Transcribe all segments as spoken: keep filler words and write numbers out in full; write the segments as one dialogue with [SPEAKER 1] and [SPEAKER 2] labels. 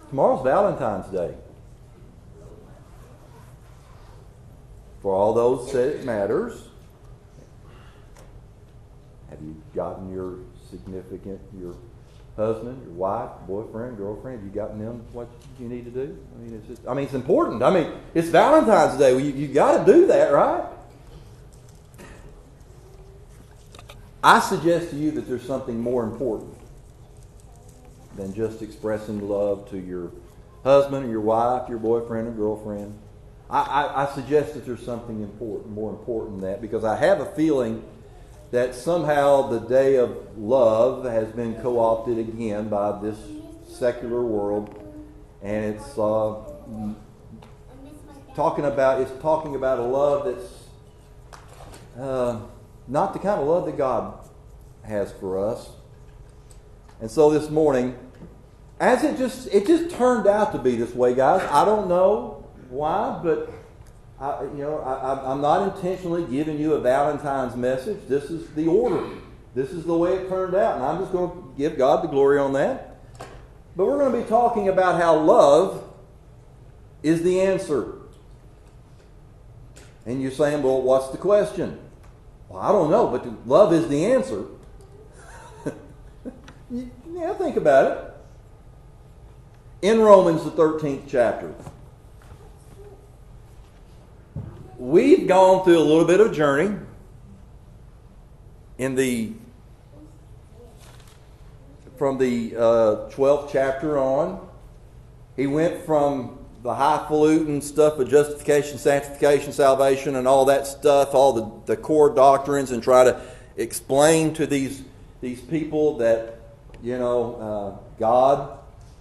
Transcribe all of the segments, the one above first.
[SPEAKER 1] Tomorrow's Valentine's Day. For all those that it matters, have you gotten your significant, your husband, your wife, boyfriend, girlfriend, have you gotten them what you need to do? I mean, it's just, I mean, it's important. I mean, it's Valentine's Day. Well, you you got to do that, right? I suggest to you that there's something more important than just expressing love to your husband or your wife, your boyfriend or girlfriend. I, I, I suggest that there's something important, more important than that, because I have a feeling that somehow the day of love has been co-opted again by this secular world, and it's uh, talking about it's talking about a love that's uh, not the kind of love that God has for us. And so this morning, as it just it just turned out to be this way, guys. I don't know why, but I, you know, I, I'm not intentionally giving you a Valentine's message. This is the order. This is the way it turned out, and I'm just going to give God the glory on that. But we're going to be talking about how love is the answer. And you're saying, well, what's the question? Well, I don't know, but love is the answer. Yeah, think about it. In Romans, the thirteenth chapter, we've gone through a little bit of a journey in the from the uh, twelfth chapter on. He went from the highfalutin stuff of justification, sanctification, salvation, and all that stuff, all the, the core doctrines, and try to explain to these these people that, you know, uh, God,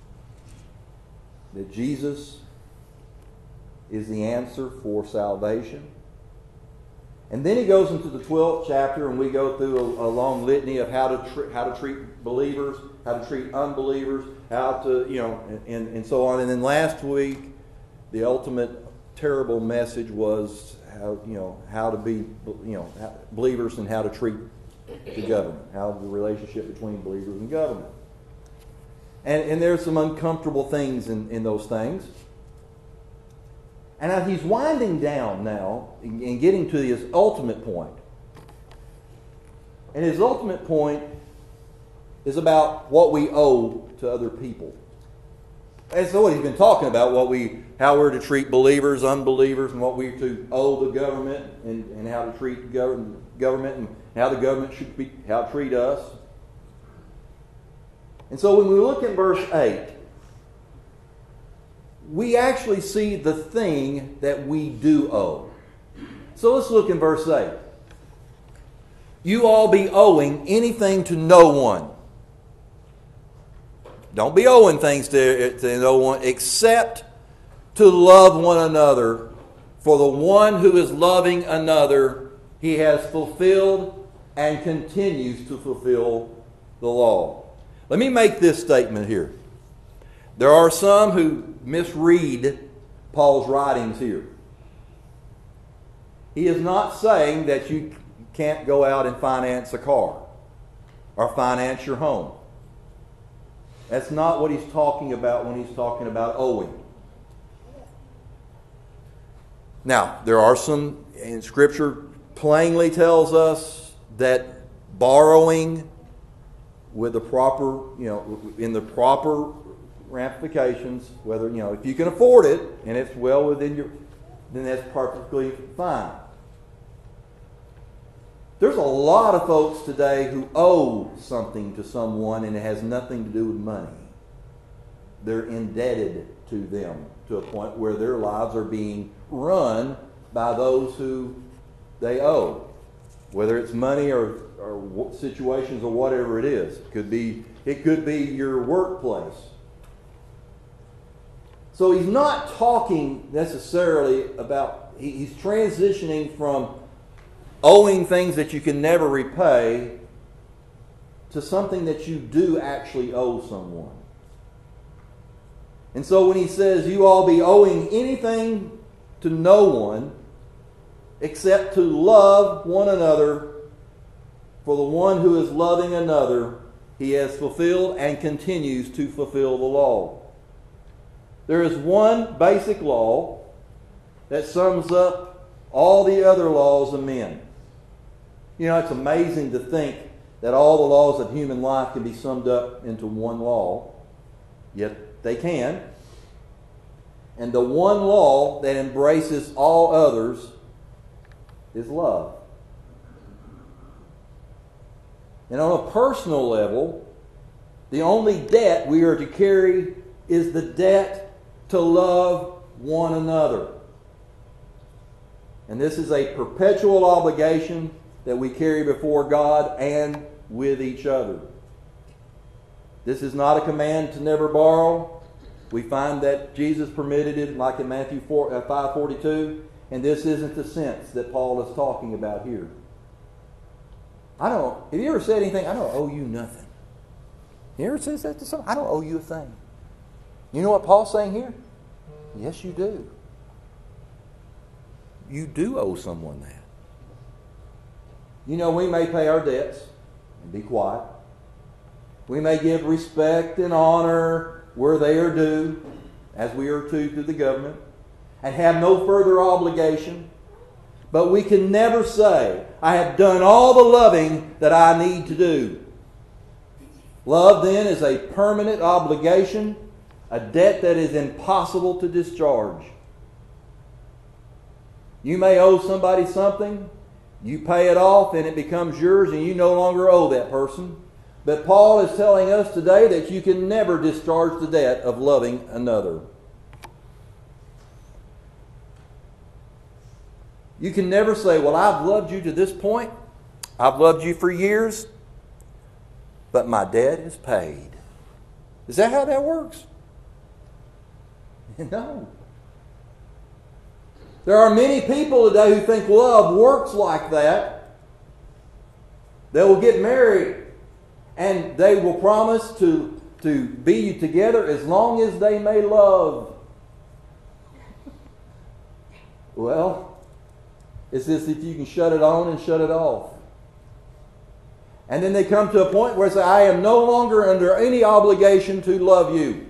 [SPEAKER 1] that Jesus is the answer for salvation. And then he goes into the twelfth chapter, and we go through a, a long litany of how to tr- how to treat believers, how to treat unbelievers, how to, you know, and, and so on. And then last week, the ultimate terrible message was how, you know, how to be, you know, believers and how to treat the government, how the relationship between believers and government. And, and there's some uncomfortable things in, in those things. And as he's winding down now and getting to his ultimate point. And his ultimate point is about what we owe to other people. That's what he's been talking about, what we, how we're to treat believers, unbelievers, and what we're to owe the government, and, and how to treat government, government, and how the government should be, how to treat us. And so when we look at verse eight, we actually see the thing that we do owe. So let's look in verse eight. You all be owing anything to no one. Don't be owing things to, to no one except to love one another. For the one who is loving another, he has fulfilled and continues to fulfill the law. Let me make this statement here. There are some who misread Paul's writings here. He is not saying that you can't go out and finance a car or finance your home. That's not what he's talking about when he's talking about owing. Now, there are some, and Scripture plainly tells us that borrowing with the proper, you know, in the proper ramifications, whether, you know, if you can afford it and it's well within your, then that's perfectly fine. There's a lot of folks today who owe something to someone and it has nothing to do with money. They're indebted to them to a point where their lives are being run by those who they owe. Whether it's money or, or situations or whatever it is. It could be, it could be your workplace. So he's not talking necessarily about, he's transitioning from owing things that you can never repay to something that you do actually owe someone. And so when he says you all be owing anything to no one except to love one another, for the one who is loving another, he has fulfilled and continues to fulfill the law. There is one basic law that sums up all the other laws of men. You know, it's amazing to think that all the laws of human life can be summed up into one law, yet they can. And the one law that embraces all others is love. And on a personal level, the only debt we are to carry is the debt to love one another. And this is a perpetual obligation that we carry before God and with each other. This is not a command to never borrow. We find that Jesus permitted it, like in Matthew five forty-two, and this isn't the sense that Paul is talking about here. I don't, have you ever said anything? I don't owe you nothing. You ever said that to someone? I don't owe you a thing. You know what Paul's saying here? Yes, you do. You do owe someone that. You know, we may pay our debts and be quiet. We may give respect and honor where they are due, as we are to to the government, and have no further obligation. But we can never say, I have done all the loving that I need to do. Love, then, is a permanent obligation, a debt that is impossible to discharge. You may owe somebody something, you pay it off, and it becomes yours, and you no longer owe that person. But Paul is telling us today that you can never discharge the debt of loving another. You can never say, well, I've loved you to this point. I've loved you for years, but my debt is paid. Is that how that works? No. There are many people today who think love works like that. They will get married and they will promise to, to be together as long as they may love. Well, it's as if you can shut it on and shut it off. And then they come to a point where they say, I am no longer under any obligation to love you.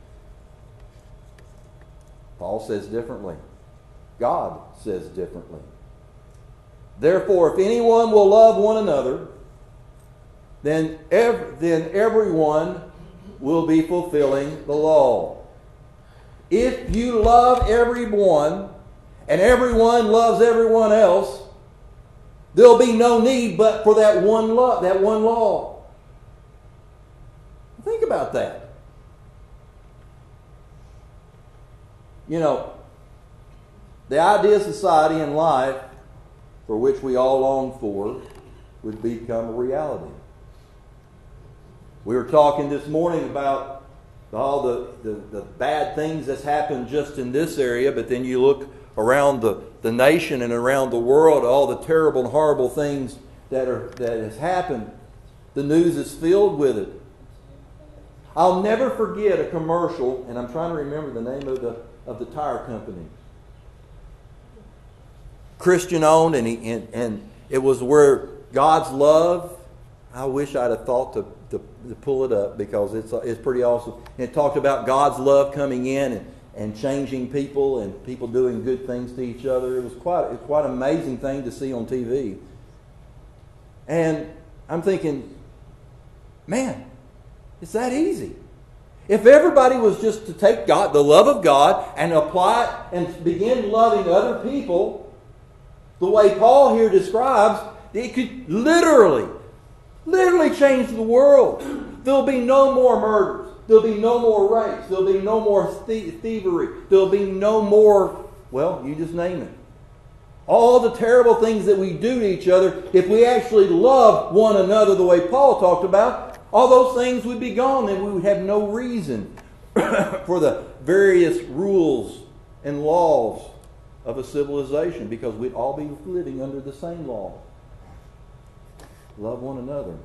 [SPEAKER 1] Paul says differently. God says differently. Therefore, if anyone will love one another, then, ev- then everyone will be fulfilling the law. If you love everyone, and everyone loves everyone else, there'll be no need but for that one law, that one law. Think about that. You know, the ideal society and life for which we all long for would become a reality. We were talking this morning about all the, the, the bad things that's happened just in this area, but then you look around the, the nation and around the world, all the terrible and horrible things that are that has happened. The news is filled with it. I'll never forget a commercial, and I'm trying to remember the name of the of the tire company. Christian owned, and, he, and and it was where God's love. I wish I'd have thought to, to, to pull it up because it's it's pretty awesome. And it talked about God's love coming in and, and changing people and people doing good things to each other. It was quite it's quite an amazing thing to see on T V. And I'm thinking, man, it's that easy. If everybody was just to take God, the love of God, and apply it and begin loving other people the way Paul here describes, it could literally, literally change the world. There'll be no more murders. There'll be no more rapes. There'll be no more thievery. There'll be no more, well, you just name it. All the terrible things that we do to each other, if we actually love one another the way Paul talked about, all those things would be gone, and we would have no reason for the various rules and laws of a civilization, because we'd all be living under the same law. Love one another.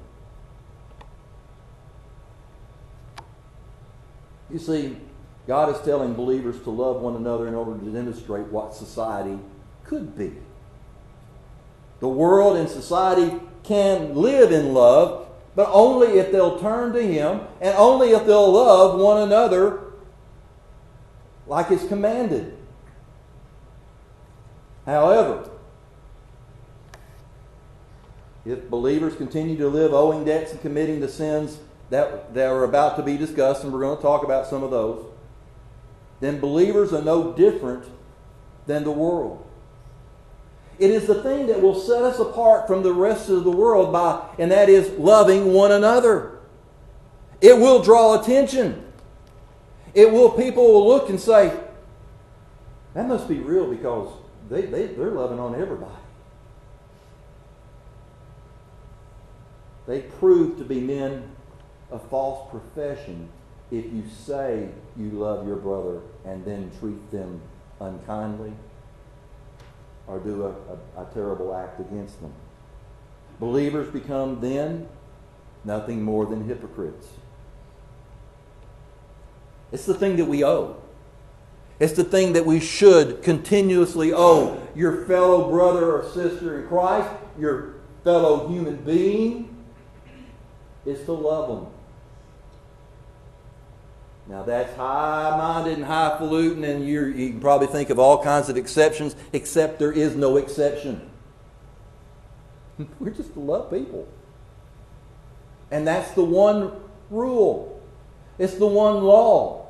[SPEAKER 1] You see, God is telling believers to love one another in order to demonstrate what society could be. The world and society can live in love, but only if they'll turn to Him, and only if they'll love one another like is commanded. However, if believers continue to live owing debts and committing the sins that, that are about to be discussed, and we're going to talk about some of those, then believers are no different than the world. It is the thing that will set us apart from the rest of the world, by, and that is loving one another. It will draw attention. It will, people will look and say, that must be real because they, they, they're loving on everybody. They prove to be men of false profession if you say you love your brother and then treat them unkindly or do a, a, a terrible act against them. Believers become then nothing more than hypocrites. It's the thing that we owe. It's the thing that we should continuously owe. Your fellow brother or sister in Christ, your fellow human being, is to love them. Now that's high-minded and highfalutin, and you you can probably think of all kinds of exceptions, except there is no exception. We're just to love people. And that's the one rule. It's the one law.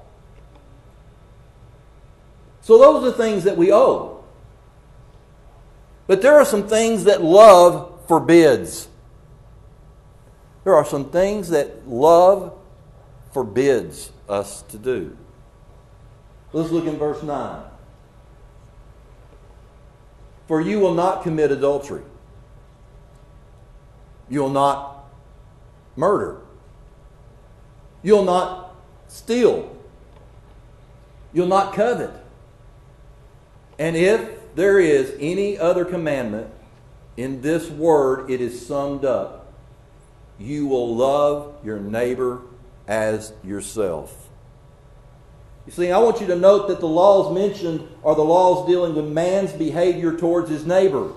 [SPEAKER 1] So those are things that we owe. But there are some things that love forbids. There are some things that love forbids us to do. Let's look in verse nine. For you will not commit adultery. You will not murder. You'll not steal. You'll not covet. And if there is any other commandment, in this word it is summed up. You will love your neighbor as yourself. You see, I want you to note that the laws mentioned are the laws dealing with man's behavior towards his neighbor.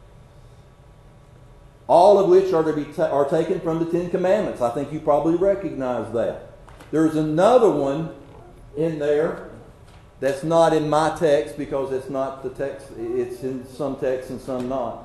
[SPEAKER 1] All of which are to be ta- are taken from the Ten Commandments. I think you probably recognize that. There's another one in there that's not in my text because it's not the text. It's in some texts and some not.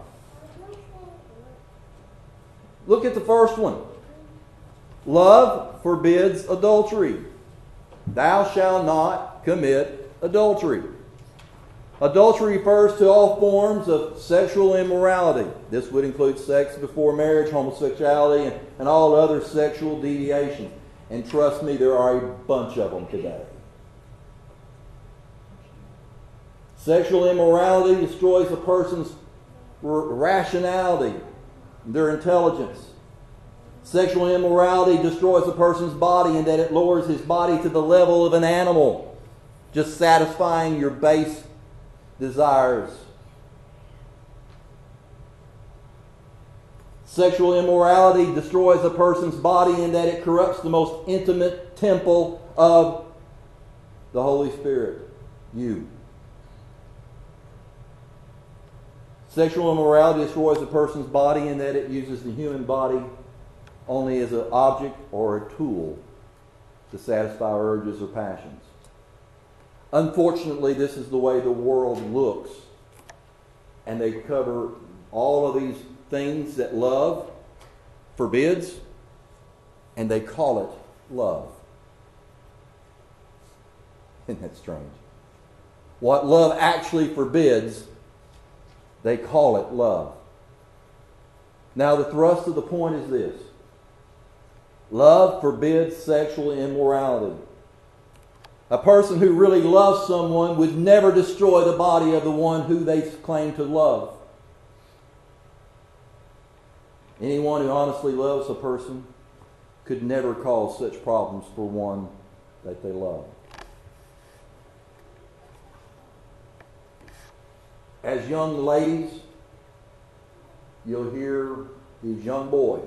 [SPEAKER 1] Look at the first one. Love forbids adultery. Thou shalt not commit adultery. Adultery refers to all forms of sexual immorality. This would include sex before marriage, homosexuality, and, and all other sexual deviations. And trust me, there are a bunch of them today. Sexual immorality destroys a person's r- rationality, their intelligence. Sexual immorality destroys a person's body in that it lowers his body to the level of an animal, just satisfying your base desires. Sexual immorality destroys a person's body in that it corrupts the most intimate temple of the Holy Spirit, you. Sexual immorality destroys a person's body in that it uses the human body only as an object or a tool to satisfy urges or passions. Unfortunately, this is the way the world looks. And they cover all of these things that love forbids, and they call it love. Isn't that strange? What love actually forbids, they call it love. Now, the thrust of the point is this. Love forbids sexual immorality. A person who really loves someone would never destroy the body of the one who they claim to love. Anyone who honestly loves a person could never cause such problems for one that they love. As young ladies, you'll hear these young boys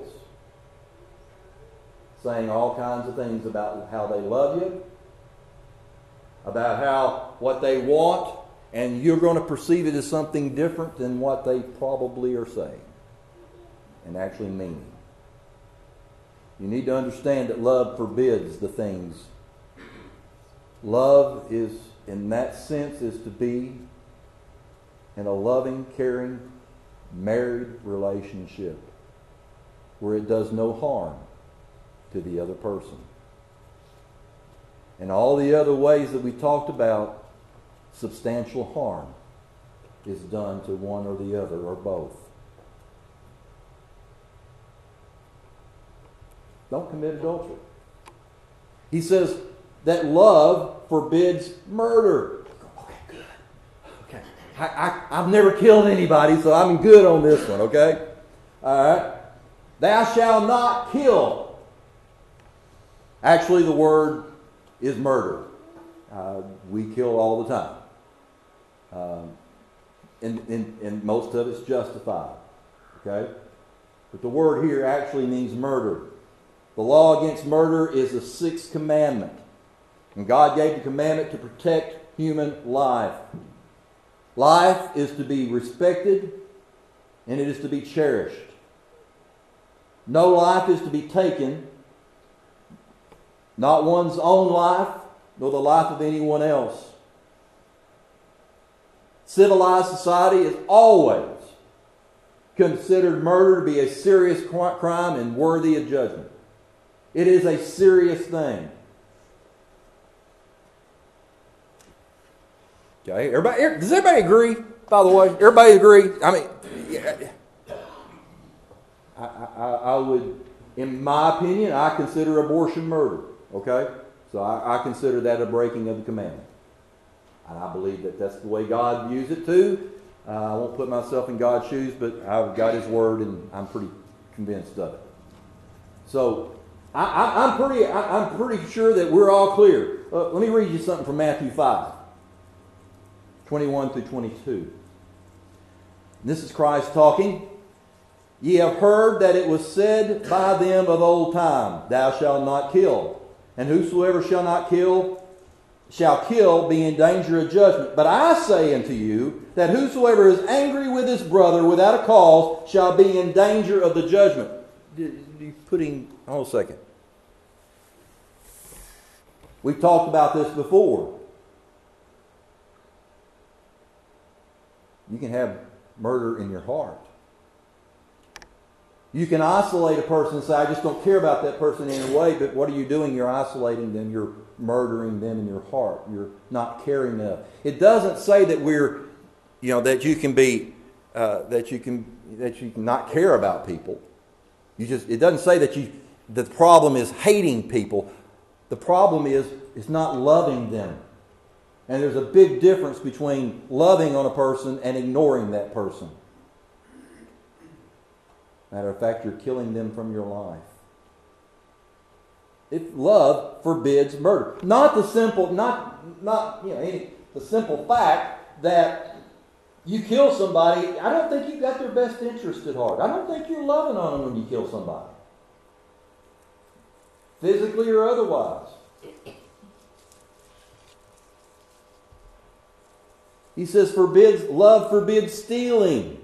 [SPEAKER 1] saying all kinds of things about how they love you, about how what they want, and you're going to perceive it as something different than what they probably are saying and actually meaning. You need to understand that love forbids the things. Love is in that sense is to be in a loving, caring, married relationship where it does no harm to the other person. And all the other ways that we talked about, substantial harm is done to one or the other or both. Don't commit adultery. He says that love forbids murder. Okay, good. Okay. I, I, I've never killed anybody, so I'm good on this one, okay? All right. Thou shalt not kill. Actually, the word is murder. Uh, we kill all the time. Um, and, and, and most of it's justified. Okay? But the word here actually means murder. The law against murder is the sixth commandment. And God gave the commandment to protect human life. Life is to be respected and it is to be cherished. No life is to be taken, not one's own life, nor the life of anyone else. Civilized society has always considered murder to be a serious crime and worthy of judgment. It is a serious thing. Okay, everybody, does everybody agree, by the way? Everybody agree? I mean, yeah, I, I, I would, in my opinion, I consider abortion murder. Okay? So I, I consider that a breaking of the commandment. And I believe that that's the way God views it too. Uh, I won't put myself in God's shoes, but I've got His Word and I'm pretty convinced of it. So I, I, I'm pretty I, I'm pretty sure that we're all clear. Uh, let me read you something from Matthew five, twenty-one through twenty-two. This is Christ talking. Ye have heard that it was said by them of old time, Thou shalt not kill. And whosoever shall not kill, shall kill, be in danger of judgment. But I say unto you, that whosoever is angry with his brother without a cause, shall be in danger of the judgment. You putting, hold a second. We've talked about this before. You can have murder in your heart. You can isolate a person and say, I just don't care about that person in a way, but what are you doing? You're isolating them. You're murdering them in your heart. You're not caring enough. It doesn't say that we're, you know, that you can be, uh, that you can, that you can not care about people. You just, it doesn't say that you, the problem is hating people. The problem is, is not loving them. And there's a big difference between loving on a person and ignoring that person. Matter of fact, you're killing them from your life. If love forbids murder, not the simple, not not you know, any, the simple fact that you kill somebody. I don't think you've got their best interest at heart. I don't think you're loving on them when you kill somebody, physically or otherwise. He says, "Forbids love forbids stealing."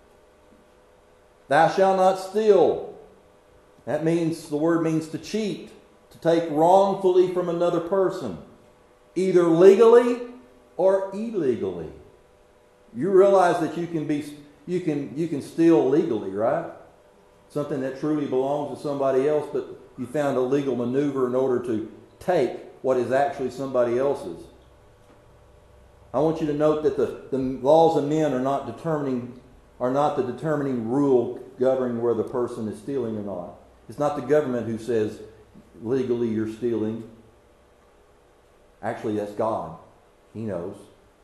[SPEAKER 1] Thou shalt not steal. That means, the word means to cheat, to take wrongfully from another person, either legally or illegally. You realize that you can be, you can, you can steal legally, right? Something that truly belongs to somebody else, but you found a legal maneuver in order to take what is actually somebody else's. I want you to note that the, the laws of men are not determining are not the determining rule governing where the person is stealing or not. It's not the government who says legally you're stealing. Actually, that's God. He knows.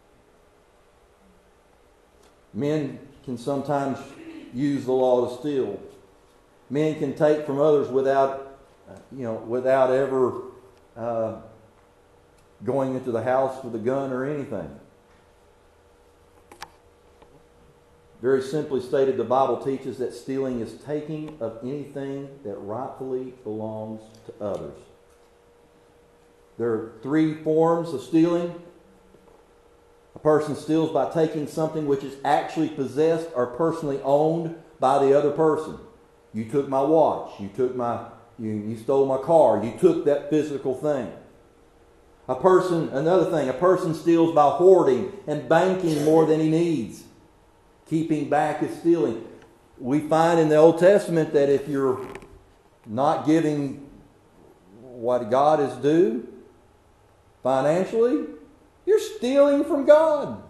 [SPEAKER 1] Men can sometimes use the law to steal. Men can take from others without, you know, without ever uh, going into the house with a gun or anything. Very simply stated, the Bible teaches that stealing is taking of anything that rightfully belongs to others. There are three forms of stealing. A person steals by taking something which is actually possessed or personally owned by the other person. You took my watch. You took my, you, you stole my car. You took that physical thing. A person, another thing, a person steals by hoarding and banking more than he needs. Keeping back is stealing. We find in the Old Testament that if you're not giving what God is due financially, you're stealing from God.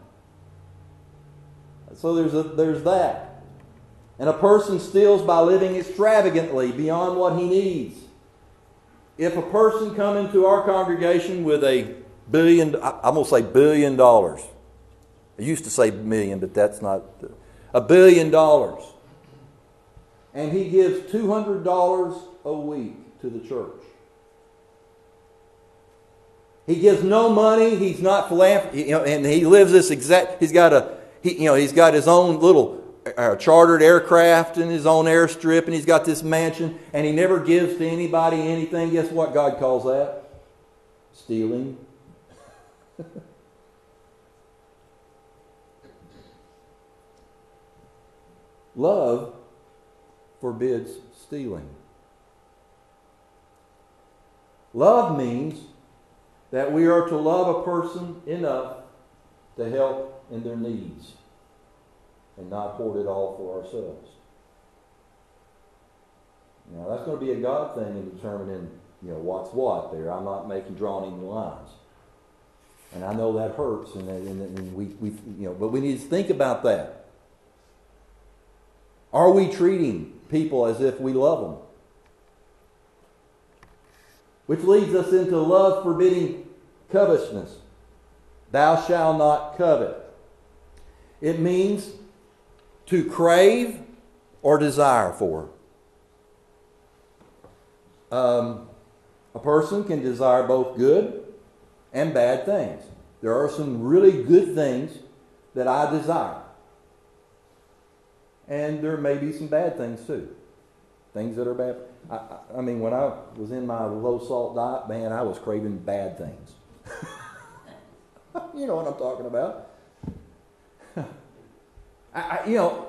[SPEAKER 1] So there's a, there's that. And a person steals by living extravagantly beyond what he needs. If a person come into our congregation with a billion, I'm going to say billion dollars. I used to say million, but that's not, a billion dollars. And he gives two hundred dollars a week to the church. He gives no money. He's not philanthropic, you know, and he lives this exact. He's got a, he, you know, he's got his own little uh, chartered aircraft and his own airstrip, and he's got this mansion, and he never gives to anybody anything. Guess what God calls that? Stealing. Love forbids stealing. Love means that we are to love a person enough to help in their needs and not hoard it all for ourselves. Now that's going to be a God thing in determining, you know, what's what there. I'm not making drawing any lines. And I know that hurts, and, and, and we, we, you know, but we need to think about that. Are we treating people as if we love them? Which leads us into love forbidding covetousness. Thou shalt not covet. It means to crave or desire for. Um, a person can desire both good and bad things. There are some really good things that I desire. And there may be some bad things too. Things that are bad. I, I, I mean, when I was in my low-salt diet, man, I was craving bad things. You know what I'm talking about. I, I, you know,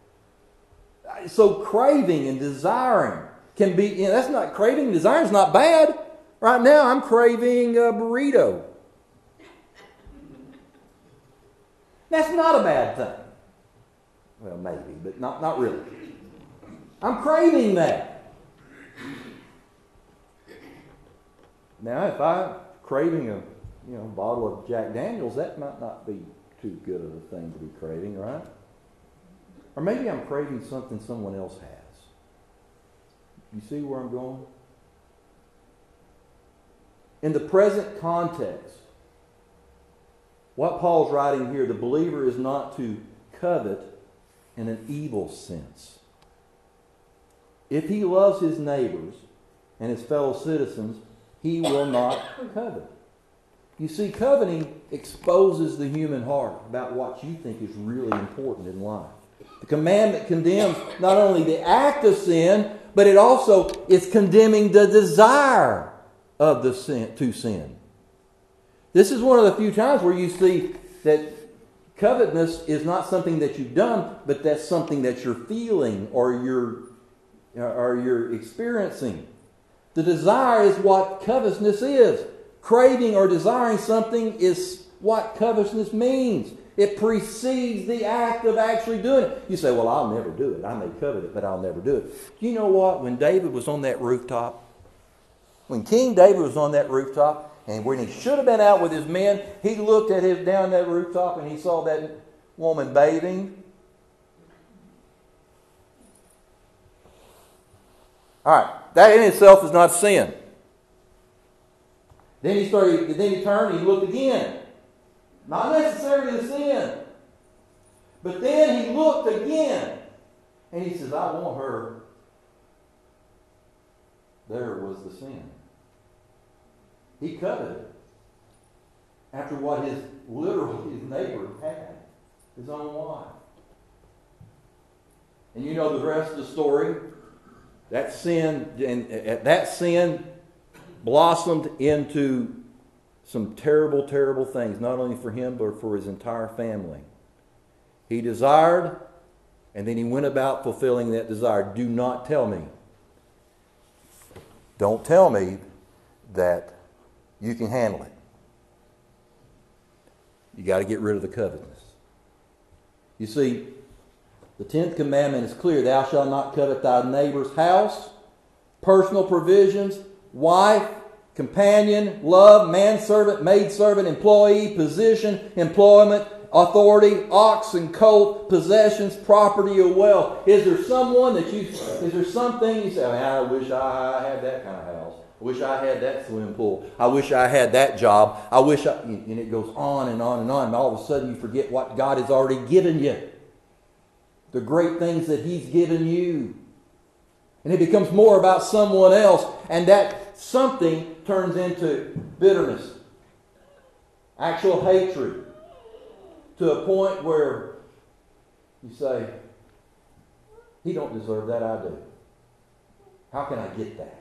[SPEAKER 1] so craving and desiring can be, you know, that's not, craving and desiring is not bad. Right now I'm craving a burrito. That's not a bad thing. Well, maybe, but not, not really. I'm craving that. Now, if I'm craving a you know bottle of Jack Daniels, that might not be too good of a thing to be craving, right? Or maybe I'm craving something someone else has. You see where I'm going? In the present context, what Paul's writing here, the believer is not to covet in an evil sense. If he loves his neighbors and his fellow citizens, he will not covet. You see, coveting exposes the human heart about what you think is really important in life. The commandment condemns not only the act of sin, but it also is condemning the desire of the sin to sin. This is one of the few times where you see that covetousness is not something that you've done, but that's something that you're feeling or you're, or you're experiencing. The desire is what covetousness is. Craving or desiring something is what covetousness means. It precedes the act of actually doing it. You say, well, I'll never do it. I may covet it, but I'll never do it. You know what? When David was on that rooftop, when King David was on that rooftop, and when he should have been out with his men, he looked at his down that rooftop and he saw that woman bathing. All right, that in itself is not sin. Then he started. Then he turned and he looked again. Not necessarily the sin, but then he looked again, and he says, "I want her." There was the sin. He coveted after what his literally his neighbor had, his own wife. And you know the rest of the story. That sin and that sin blossomed into some terrible, terrible things, not only for him but for his entire family. He desired, and then he went about fulfilling that desire. Do not tell me. Don't tell me that you can handle it. You got to get rid of the covetousness. You see, the tenth commandment is clear. Thou shalt not covet thy neighbor's house, personal provisions, wife, companion, love, manservant, maidservant, employee, position, employment, authority, ox and colt, possessions, property, or wealth. Is there someone that you, is there something you say, man, I wish I had that kind of house. I wish I had that swimming pool. I wish I had that job. I wish I, and it goes on and on and on. And all of a sudden you forget what God has already given you. The great things that He's given you. And it becomes more about someone else. And that something turns into bitterness. Actual hatred. To a point where you say, he don't deserve that, I do. How can I get that?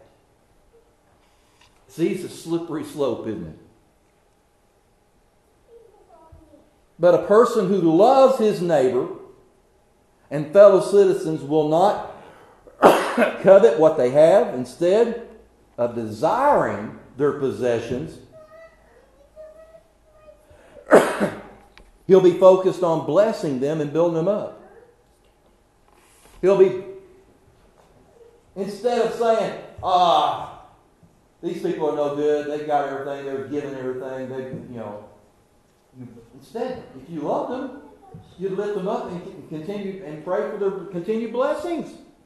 [SPEAKER 1] See, it's a slippery slope, isn't it? But a person who loves his neighbor and fellow citizens will not covet what they have. Instead of desiring their possessions, he'll be focused on blessing them and building them up. He'll be, instead of saying, ah, these people are no good, they got everything, they're given everything, they, you know. Instead, if you love them, you lift them up and continue and pray for their continued blessings.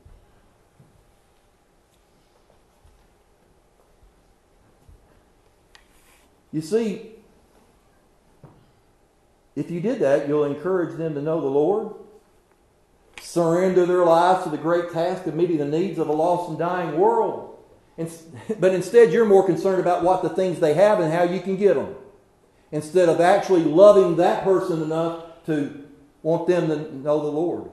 [SPEAKER 1] You see, if you did that, you'll encourage them to know the Lord, surrender their lives to the great task of meeting the needs of a lost and dying world. But instead, you're more concerned about what the things they have and how you can get them, instead of actually loving that person enough to want them to know the Lord.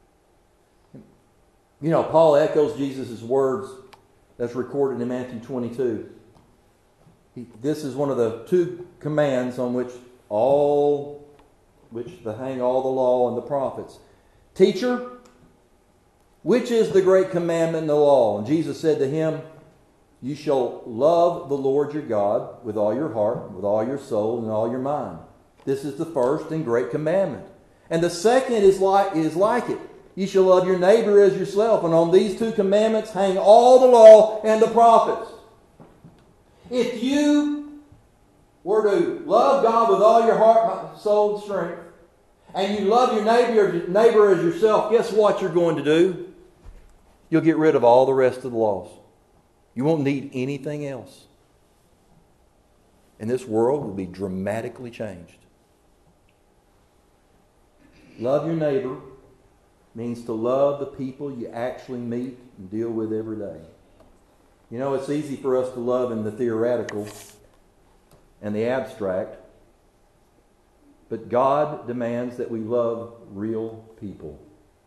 [SPEAKER 1] You know, Paul echoes Jesus' words that's recorded in Matthew twenty-two. He, this is one of the two commands on which all, which hang all the law and the prophets. Teacher, which is the great commandment in the law? And Jesus said to him, you shall love the Lord your God with all your heart, with all your soul, and all your mind. This is the first and great commandment. And the second is like, is like it. You shall love your neighbor as yourself. And on these two commandments hang all the law and the prophets. If you were to love God with all your heart, soul, and strength, and you love your neighbor, neighbor as yourself, guess what you're going to do? You'll get rid of all the rest of the laws. You won't need anything else. And this world will be dramatically changed. Love your neighbor means to love the people you actually meet and deal with every day. You know, it's easy for us to love in the theoretical and the abstract, but God demands that we love real people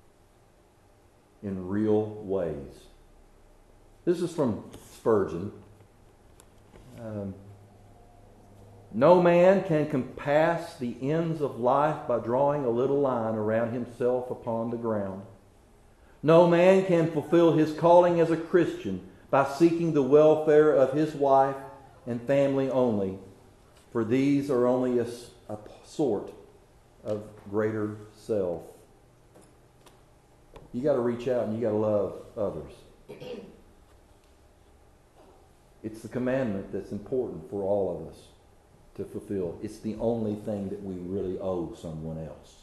[SPEAKER 1] in real ways. This is from Spurgeon. Um, no man can compass the ends of life by drawing a little line around himself upon the ground. No man can fulfill his calling as a Christian by seeking the welfare of his wife and family only, for these are only a, a sort of greater self. You got to reach out and you got to love others. It's the commandment that's important for all of us to fulfill. It's the only thing that we really owe someone else.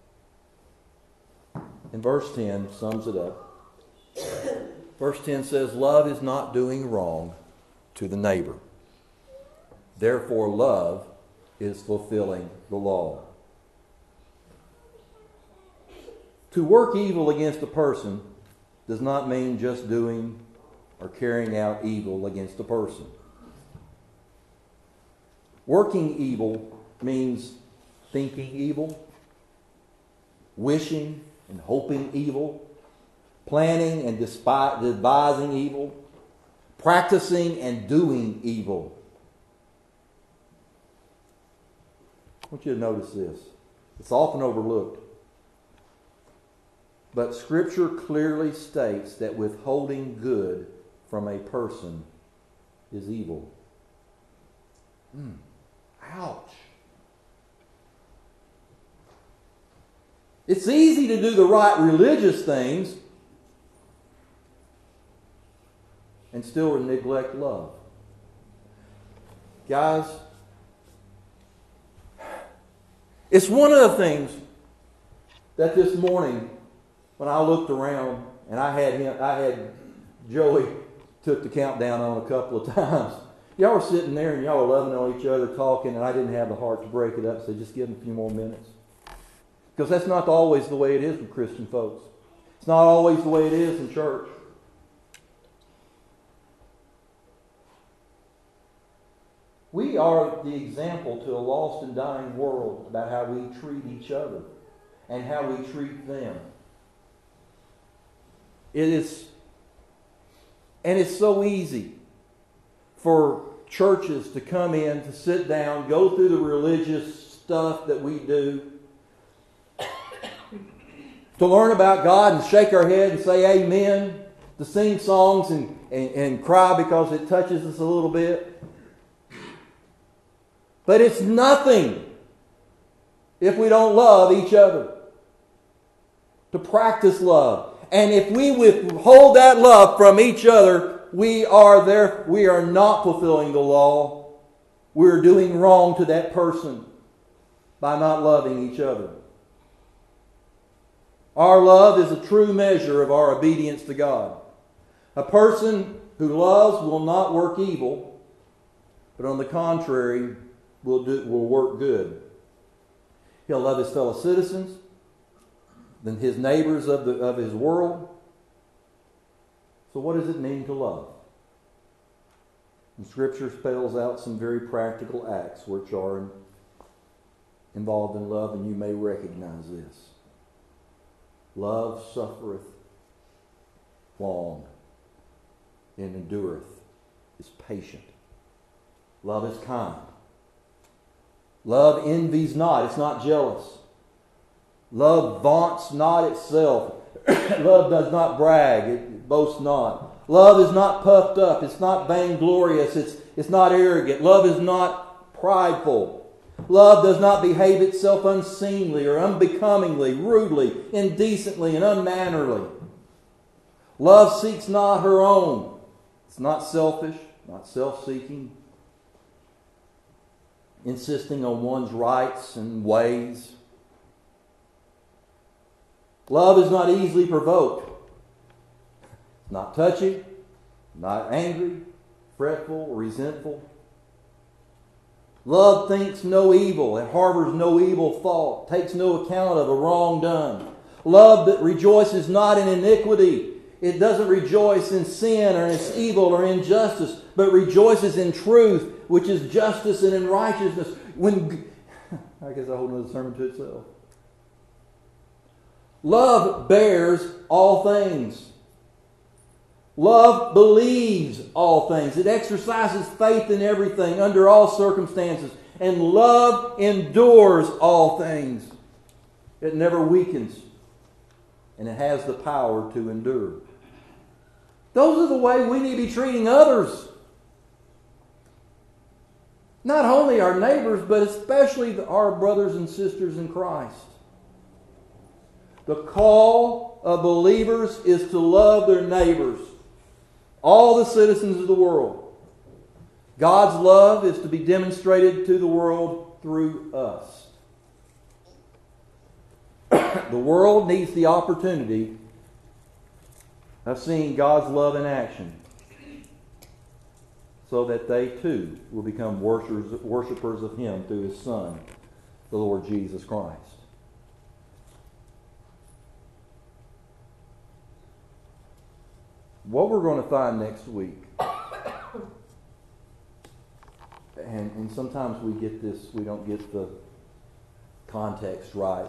[SPEAKER 1] And verse ten sums it up. Verse ten says, love is not doing wrong to the neighbor. Therefore, love is fulfilling the law. To work evil against a person does not mean just doing or carrying out evil against a person. Working evil means thinking evil, wishing and hoping evil, planning and devising evil, practicing and doing evil. I want you to notice this. It's often overlooked. But Scripture clearly states that withholding good from a person is evil. Mm. Ouch. It's easy to do the right religious things and still neglect love. Guys, it's one of the things that this morning when I looked around and I had him, I had Joey took the countdown on a couple of times. Y'all were sitting there and y'all were loving on each other, talking, and I didn't have the heart to break it up, so just give them a few more minutes. Because that's not always the way it is with Christian folks. It's not always the way it is in church. We are the example to a lost and dying world about how we treat each other and how we treat them. It is, and it's so easy for churches to come in, to sit down, go through the religious stuff that we do, to learn about God and shake our head and say amen, to sing songs and, and, and cry because it touches us a little bit. But it's nothing if we don't love each other. To practice love. And if we withhold that love from each other, we are there, we are not fulfilling the law. We're doing wrong to that person by not loving each other. Our love is a true measure of our obedience to God. A person who loves will not work evil, but on the contrary, will do will work good. He'll love his fellow citizens, then his neighbors of the of his world. So what does it mean to love? And Scripture spells out some very practical acts which are involved in love, and you may recognize this. Love suffereth long and endureth, is patient. Love is kind. Love envies not, it's not jealous. Love vaunts not itself. Love does not brag, it boasts not. Love is not puffed up, it's not vainglorious, it's, it's not arrogant. Love is not prideful. Love does not behave itself unseemly or unbecomingly, rudely, indecently, and unmannerly. Love seeks not her own. It's not selfish, not self-seeking, insisting on one's rights and ways. Love is not easily provoked. It's not touchy, not angry, fretful, or resentful. Love thinks no evil, it harbors no evil thought, takes no account of a wrong done. Love that rejoices not in iniquity. It doesn't rejoice in sin or in evil or injustice, but rejoices in truth, which is justice and in righteousness. When I guess a whole other sermon to itself. Love bears all things. Love believes all things. It exercises faith in everything under all circumstances. And love endures all things. It never weakens. And it has the power to endure. Those are the way we need to be treating others. Not only our neighbors, but especially our brothers and sisters in Christ. The call of believers is to love their neighbors, all the citizens of the world. God's love is to be demonstrated to the world through us. The world needs the opportunity of seeing God's love in action so that they too will become worshipers, worshipers of Him through His Son, the Lord Jesus Christ. What we're going to find next week, and, and sometimes we get this, we don't get the context right.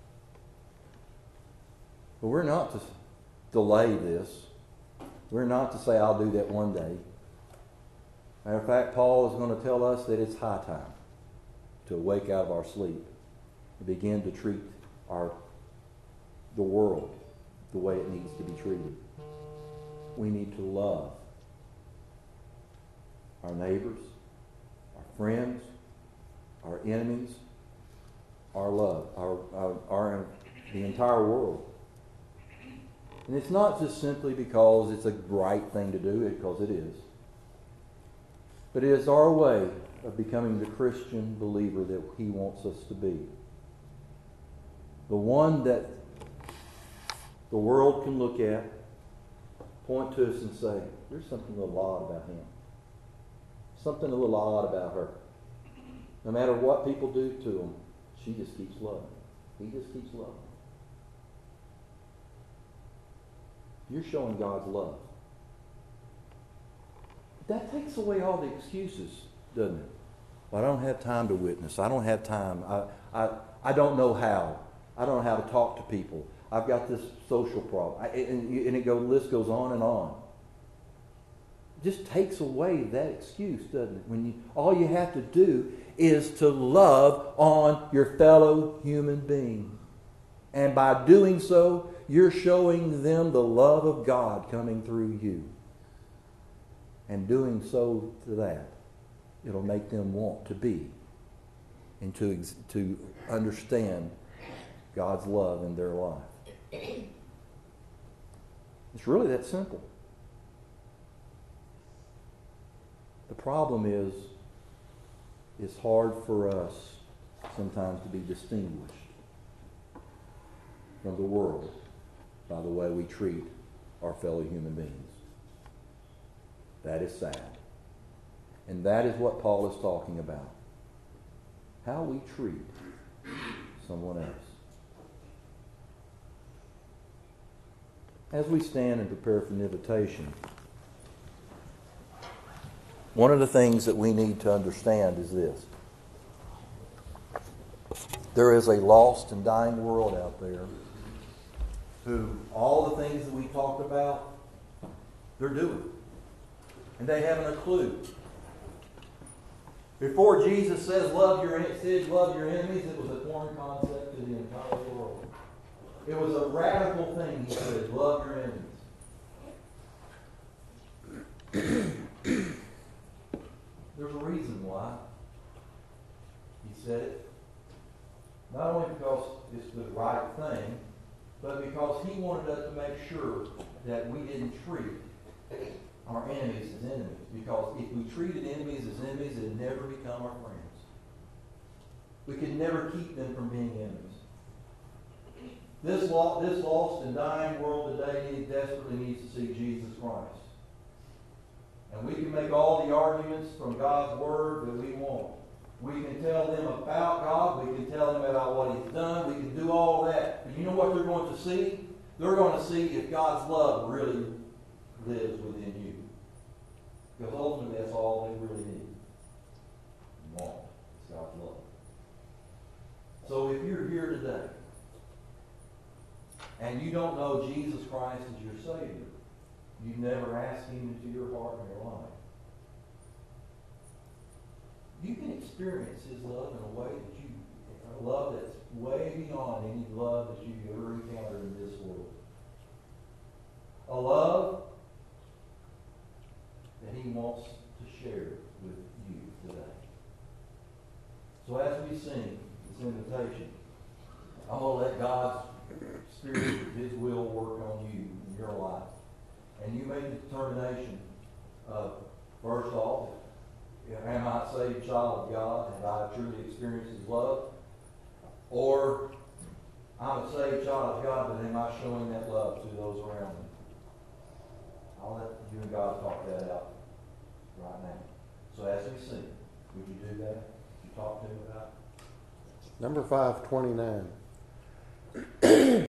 [SPEAKER 1] But we're not to delay this. We're not to say, I'll do that one day. Matter of fact, Paul is going to tell us that it's high time to awake out of our sleep and begin to treat our the world the way it needs to be treated. We need to love our neighbors, our friends, our enemies, our love, our, our, our the entire world. And it's not just simply because it's a right thing to do, because it is. But it is our way of becoming the Christian believer that He wants us to be. The one that the world can look at, point to us and say, there's something a little odd about him. Something a little odd about her. No matter what people do to him, she just keeps loving. He just keeps loving. You're showing God's love. That takes away all the excuses, doesn't it? Well, I don't have time to witness. I don't have time. I, I, I don't know how. I don't know how to talk to people. I've got this social problem. I, and, and it go, the list goes on and on. It just takes away that excuse, doesn't it? When you, all you have to do is to love on your fellow human being. And by doing so, you're showing them the love of God coming through you. And doing so to that, it'll make them want to be and to, to understand God's love in their life. It's really that simple. The problem is, it's hard for us sometimes to be distinguished from the world by the way we treat our fellow human beings. That is sad. And that is what Paul is talking about. How we treat someone else. As we stand and prepare for an invitation, one of the things that we need to understand is this. There is a lost and dying world out there who all the things that we talked about, they're doing. And they haven't a clue. Before Jesus says love your said love your enemies, it was a foreign concept to the entire world. It was a radical thing, he said, love your enemies. There's a reason why he said it. Not only because it's the right thing, but because he wanted us to make sure that we didn't treat our enemies as enemies. Because if we treated enemies as enemies, they'd never become our friends. We could never keep them from being enemies. This, lo- this lost and dying world today needs, desperately needs to see Jesus Christ. And we can make all the arguments from God's Word that we want. We can tell them about God. We can tell them about what He's done. We can do all that. But you know what they're going to see? They're going to see if God's love really lives within you. Because ultimately that's all they really need. You want is God's love. So if you're here today and you don't know Jesus Christ as your Savior, you've never asked Him into your heart and your life, you can experience His love in a way that you, a love that's way beyond any love that you've ever encountered in this world. A love that He wants to share with you today. So as we sing this invitation, I'm going to let God's Spirit, His will work on you in your life. And you make the determination of, first off, am I a saved child of God? Have I truly experienced His love? Or I'm a saved child of God, but am I showing that love to those around me? I'll let you and God talk that out right now. So as we sing, would you do that? Would you talk to Him about it?
[SPEAKER 2] Number five twenty-nine.